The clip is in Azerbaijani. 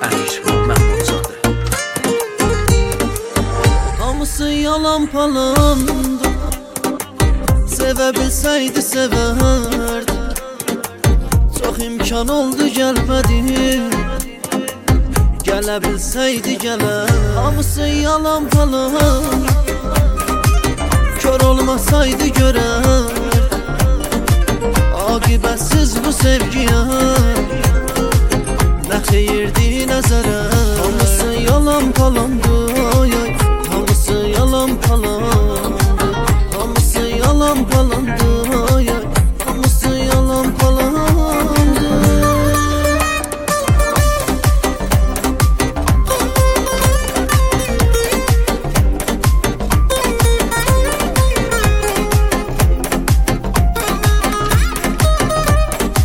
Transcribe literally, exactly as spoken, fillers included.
Əmir Məhmudzadə. Hamısı yalan palandı, sevə bilsəydi sevərdi. Çox imkan oldu gəlmədi, gələ bilsəydi gələr. Hamısı yalan palandı, kör olmasaydı görər. Aqibətsiz bu sevgiyə